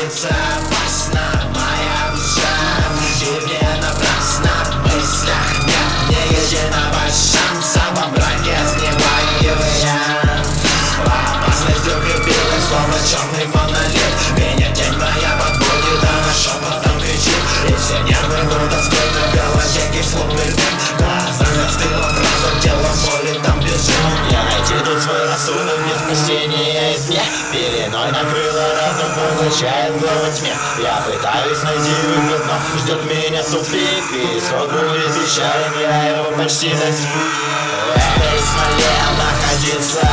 находится опасно. Моя душа тебе напрасно. В мыслях нет ни единого шанса. Во браке снимаю я. Опасность укрепилась, словно черный монолит. Меня тень моя подводит, она шепотом кричит. И все нервы будут скрыты в голове, кислотный дым. В глазах застыла фраза, тело боли там бежим. Я найти тут свой рассудок, нет спасения извне. Пеленой накрыла разум, поглощает голову тьме. Я пытаюсь найти выход, но ждет меня тупик. И исход будет печален, я его почти достиг. В этой смоле находиться